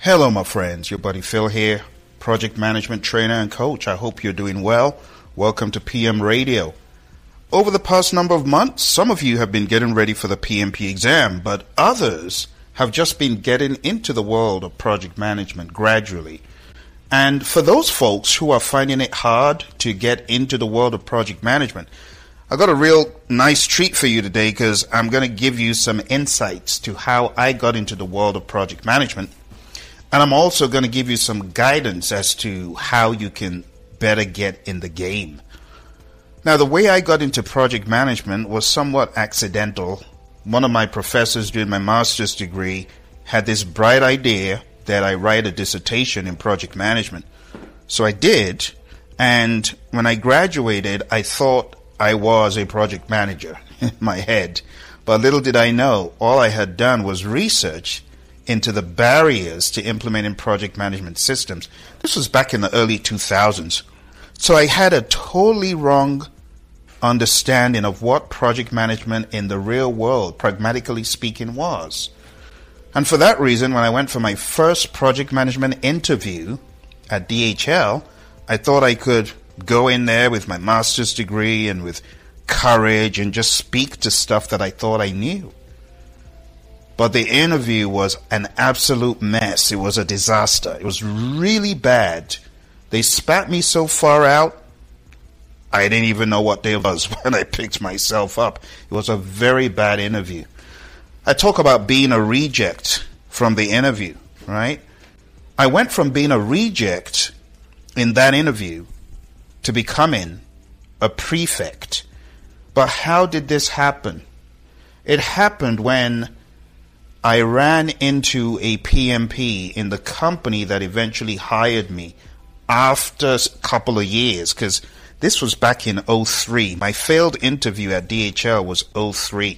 Hello, my friends. Your buddy Phil here, project management trainer and coach. I hope you're doing well. Welcome to PM Radio. Over the past number of months, some of you have been getting ready for the PMP exam, but others have just been getting into the world of project management gradually. And for those folks who are finding it hard to get into the world of project management, I got a real nice treat for you today because I'm going to give you some insights to how I got into the world of project management. And I'm also going to give you some guidance as to how you can better get in the game. Now, the way I got into project management was somewhat accidental. One of my professors during my master's degree had this bright idea that I write a dissertation in project management. So I did, and when I graduated, I thought I was a project manager in my head. But little did I know, all I had done was research into the barriers to implementing project management systems. This was back in the early 2000s. So I had a totally wrong understanding of what project management in the real world, pragmatically speaking, was. And for that reason, when I went for my first project management interview at DHL, I thought I could go in there with my master's degree and with courage and just speak to stuff that I thought I knew. But the interview was an absolute mess. It was a disaster. It was really bad. They spat me so far out, I didn't even know what day it was when I picked myself up. It was a very bad interview. I talk about being a reject from the interview, right? I went from being a reject in that interview to becoming a prefect. But how did this happen? It happened when I ran into a PMP in the company that eventually hired me after a couple of years, because this was back in 2003. My failed interview at DHL was 2003.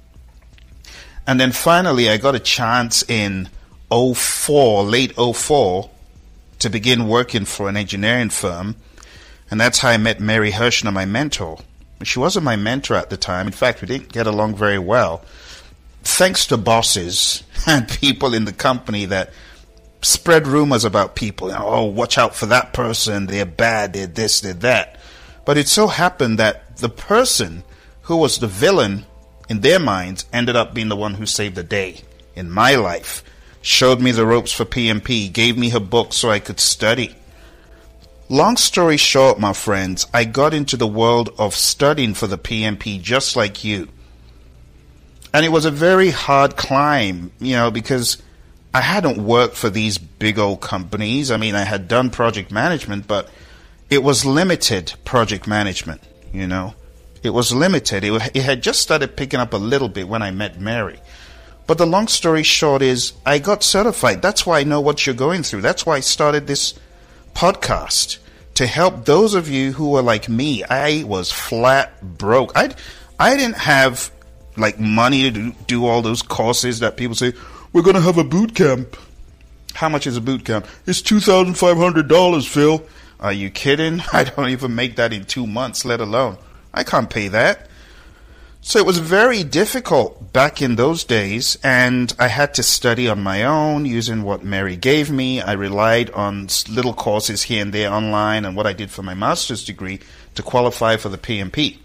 And then finally I got a chance in 2004, late 2004, to begin working for an engineering firm. And that's how I met Mary Hirschner, my mentor. She wasn't my mentor at the time. In fact, we didn't get along very well. Thanks to bosses and people in the company that spread rumors about people. Oh, watch out for that person. They're bad. They're this, they're that. But it so happened that the person who was the villain in their minds ended up being the one who saved the day in my life. Showed me the ropes for PMP. Gave me her book so I could study. Long story short, my friends, I got into the world of studying for the PMP just like you. And it was a very hard climb, because I hadn't worked for these big old companies. I mean, I had done project management, but it was limited project management, It was limited. It had just started picking up a little bit when I met Mary. But the long story short is I got certified. That's why I know what you're going through. That's why I started this podcast, to help those of you who were like me. I was flat broke. I didn't have money to do all those courses that people say, we're going to have a boot camp. How much is a boot camp? It's $2,500, Phil. Are you kidding? I don't even make that in 2 months, let alone. I can't pay that. So it was very difficult back in those days, and I had to study on my own using what Mary gave me. I relied on little courses here and there online and what I did for my master's degree to qualify for the PMP.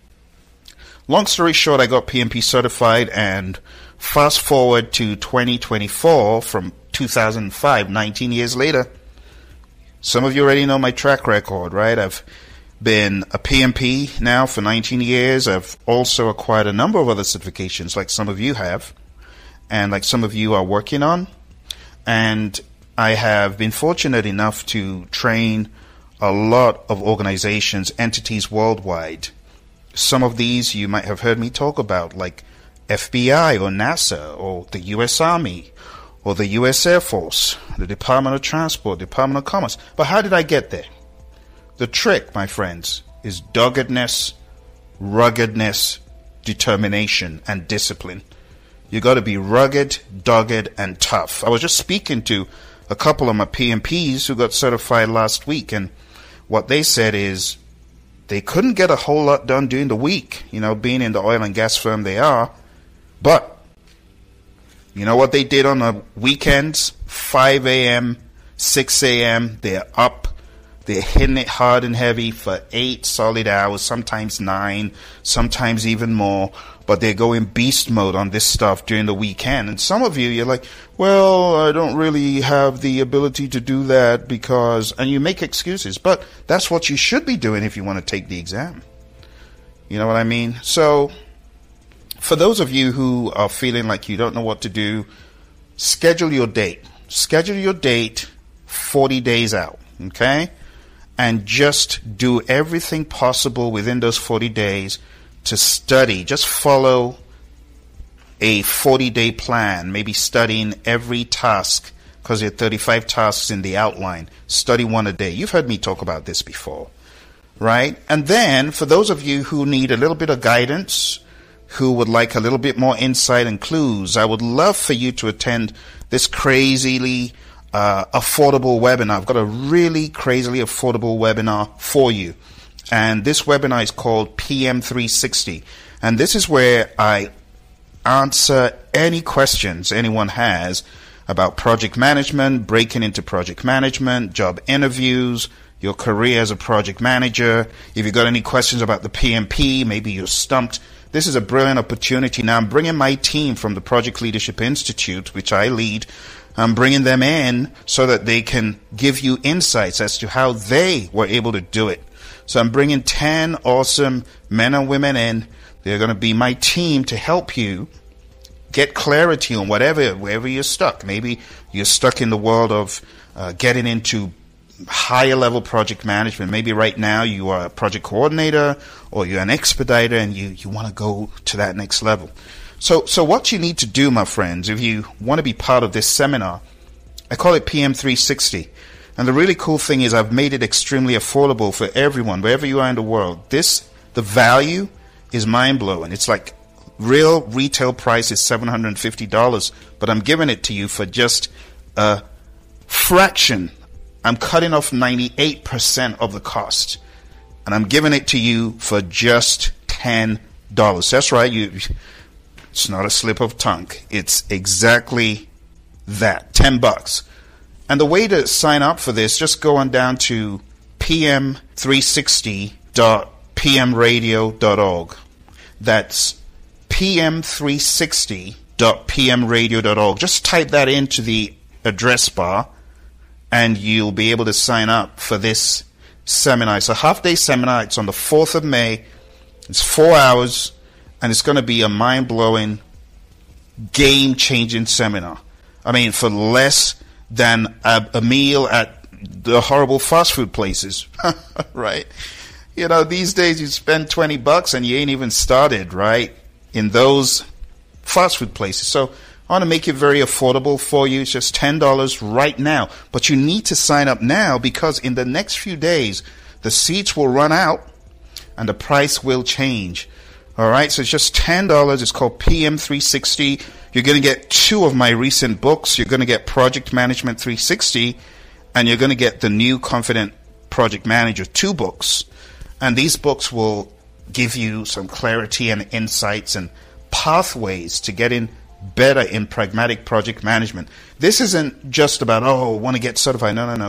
Long story short, I got PMP certified, and fast forward to 2024 from 2005, 19 years later. Some of you already know my track record, right? I've been a PMP now for 19 years. I've also acquired a number of other certifications like some of you have, and like some of you are working on. And I have been fortunate enough to train a lot of organizations, entities worldwide. Some of these you might have heard me talk about, like FBI or NASA or the U.S. Army or the U.S. Air Force, the Department of Transport, Department of Commerce. But how did I get there? The trick, my friends, is doggedness, ruggedness, determination, and discipline. You got to be rugged, dogged, and tough. I was just speaking to a couple of my PMPs who got certified last week, and what they said is they couldn't get a whole lot done during the week, being in the oil and gas firm they are. But you know what they did on the weekends? 5 a.m., 6 a.m., they're up. They're hitting it hard and heavy for 8 solid hours, sometimes 9, sometimes even more. But they're going beast mode on this stuff during the weekend. And some of you, you're like, well, I don't really have the ability to do that because, and you make excuses. But that's what you should be doing if you want to take the exam. You know what I mean? So for those of you who are feeling like you don't know what to do, schedule your date. Schedule your date 40 days out, okay? And just do everything possible within those 40 days to study. Just follow a 40-day plan, maybe studying every task, because there are 35 tasks in the outline. Study one a day. You've heard me talk about this before, right? And then for those of you who need a little bit of guidance, who would like a little bit more insight and clues, I would love for you to attend this crazily affordable webinar. I've got a really crazily affordable webinar for you. And this webinar is called PM360. And this is where I answer any questions anyone has about project management, breaking into project management, job interviews, your career as a project manager. If you've got any questions about the PMP, maybe you're stumped. This is a brilliant opportunity. Now I'm bringing my team from the Project Leadership Institute, which I lead. I'm bringing them in so that they can give you insights as to how they were able to do it. So I'm bringing 10 awesome men and women in. They're going to be my team to help you get clarity on wherever you're stuck. Maybe you're stuck in the world of getting into higher level project management. Maybe right now you are a project coordinator or you're an expediter and you want to go to that next level. So what you need to do, my friends, if you want to be part of this seminar, I call it PM360. And the really cool thing is I've made it extremely affordable for everyone, wherever you are in the world. The value is mind-blowing. It's like real retail price is $750, but I'm giving it to you for just a fraction. I'm cutting off 98% of the cost, and I'm giving it to you for just $10. That's right. It's not a slip of tongue. It's exactly that, $10. And the way to sign up for this, just go on down to pm360.pmradio.org. That's pm360.pmradio.org. Just type that into the address bar, and you'll be able to sign up for this seminar. It's a half-day seminar. It's on the 4th of May. It's 4 hours, and it's going to be a mind-blowing, game-changing seminar. I mean, for less than a meal at the horrible fast food places, right? You know, these days you spend $20 and you ain't even started, right, in those fast food places. So I want to make it very affordable for you. It's just $10 right now. But you need to sign up now because in the next few days, the seats will run out and the price will change. All right, so it's just $10. It's called PM360. You're going to get 2 of my recent books. You're going to get Project Management 360, and you're going to get the New Confident Project Manager, 2 books. And these books will give you some clarity and insights and pathways to getting better in pragmatic project management. This isn't just about, oh, want to get certified. No.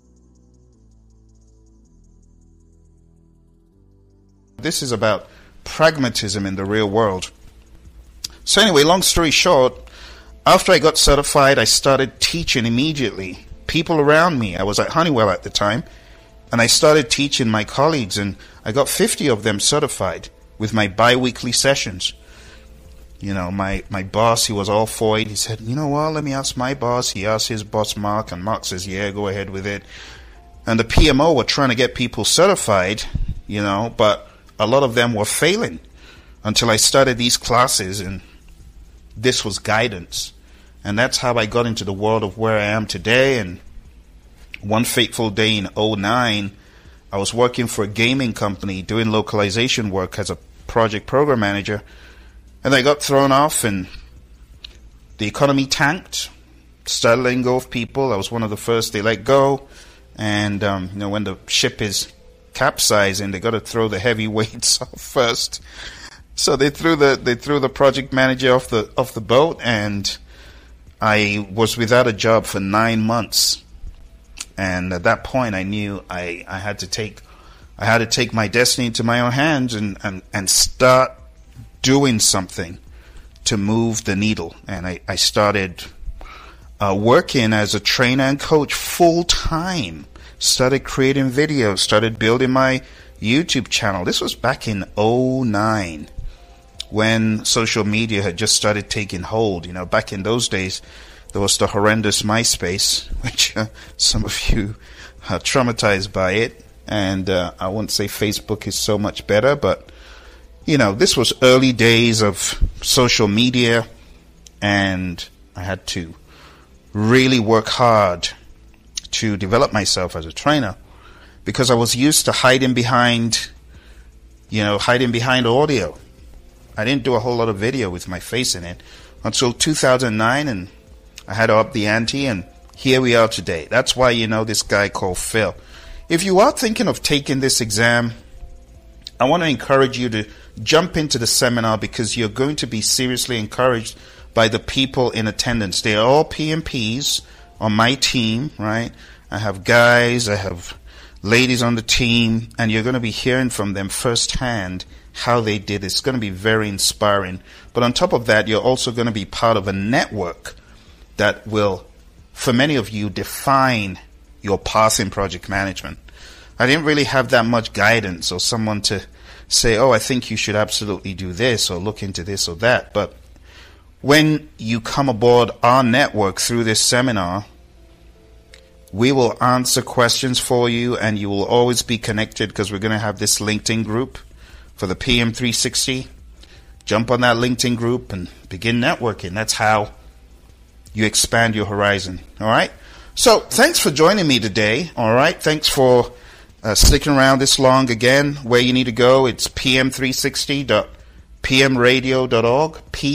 This is about pragmatism in the real world. So anyway, long story short, after I got certified, I started teaching immediately. People around me, I was at Honeywell at the time, and I started teaching my colleagues, and I got 50 of them certified with my bi-weekly sessions. You know, my boss, he was all for it. He said, you know what, let me ask my boss. He asked his boss, Mark, and Mark says, yeah, go ahead with it. And the PMO were trying to get people certified, you know, but a lot of them were failing until I started these classes, and this was guidance. And that's how I got into the world of where I am today. And one fateful day in 2009, I was working for a gaming company doing localization work as a project program manager. And I got thrown off, and the economy tanked, started letting go of people. I was one of the first they let go. And, you know, when the ship is capsizing, they got to throw the heavy weights off first. So they threw the project manager off the boat, and I was without a job for 9 months. And at that point, I knew I had to take my destiny into my own hands and start doing something to move the needle. And I started working as a trainer and coach full time. Started creating videos, started building my YouTube channel. This was back in 2009 when social media had just started taking hold. You know, back in those days, there was the horrendous MySpace, which some of you are traumatized by it. And I wouldn't say Facebook is so much better, but, you know, this was early days of social media, and I had to really work hard to develop myself as a trainer because I was used to hiding behind audio. I didn't do a whole lot of video with my face in it until 2009, and I had to up the ante, and here we are today. That's why you know this guy called Phil. If you are thinking of taking this exam, I want to encourage you to jump into the seminar because you're going to be seriously encouraged by the people in attendance. They are all PMPs on my team, right? I have guys, I have ladies on the team, and you're going to be hearing from them firsthand how they did. It's going to be very inspiring. But on top of that, you're also going to be part of a network that will, for many of you, define your path in project management. I didn't really have that much guidance or someone to say, oh, I think you should absolutely do this or look into this or that. But when you come aboard our network through this seminar, we will answer questions for you, and you will always be connected because we're going to have this LinkedIn group for the PM360. Jump on that LinkedIn group and begin networking. That's how you expand your horizon. All right? So thanks for joining me today. All right? Thanks for sticking around this long. Again, where you need to go, it's pm360.pmradio.org,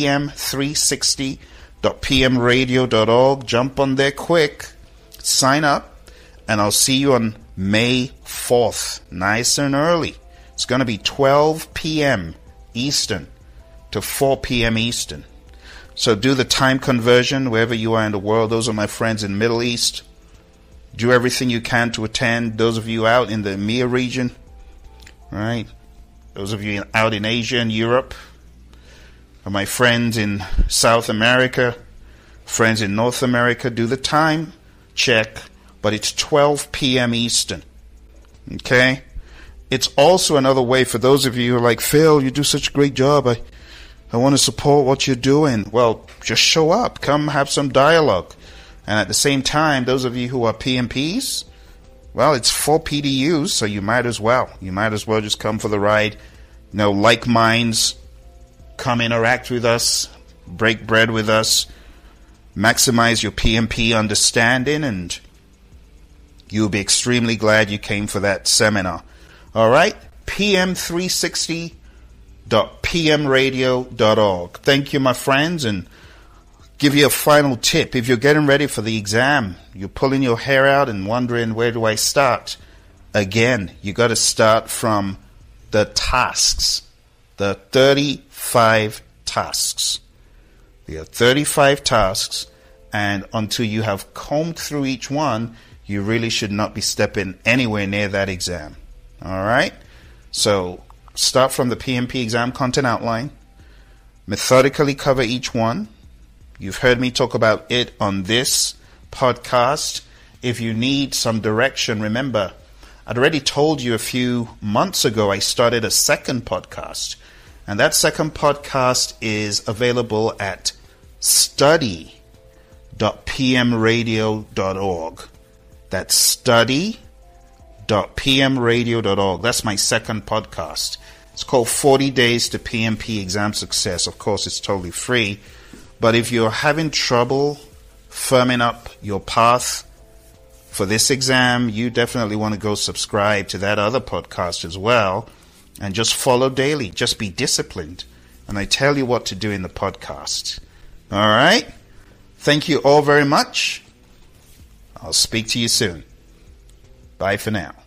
pm360.pmradio.org. Jump on there quick. Sign up, and I'll see you on May 4th, nice and early. It's going to be 12 p.m. Eastern to 4 p.m. Eastern. So do the time conversion wherever you are in the world. Those are my friends in Middle East. Do everything you can to attend. Those of you out in the EMEA region, right? Those of you out in Asia and Europe, or my friends in South America, friends in North America, do the time check, but it's 12 p.m. Eastern. Okay? It's also another way for those of you who are like, Phil, you do such a great job. I want to support what you're doing. Well, just show up. Come have some dialogue. And at the same time, those of you who are PMPs, well, it's 4 PDUs, so you might as well. You might as well just come for the ride. You know, like minds, come interact with us, break bread with us, maximize your PMP understanding, and you'll be extremely glad you came for that seminar. All right? pm360.pmradio.org. Thank you, my friends, and give you a final tip. If you're getting ready for the exam, you're pulling your hair out and wondering, where do I start? Again, you got to start from the tasks, the 35 tasks. There are 35 tasks, and until you have combed through each one, you really should not be stepping anywhere near that exam. All right? So start from the PMP exam content outline, methodically cover each one. You've heard me talk about it on this podcast. If you need some direction, remember, I'd already told you a few months ago I started a second podcast. And that second podcast is available at study.pmradio.org. That's study.pmradio.org. That's my second podcast. It's called 40 Days to PMP Exam Success. Of course, it's totally free. But if you're having trouble firming up your path for this exam, you definitely want to go subscribe to that other podcast as well and just follow daily. Just be disciplined. And I tell you what to do in the podcast. All right? Thank you all very much. I'll speak to you soon. Bye for now.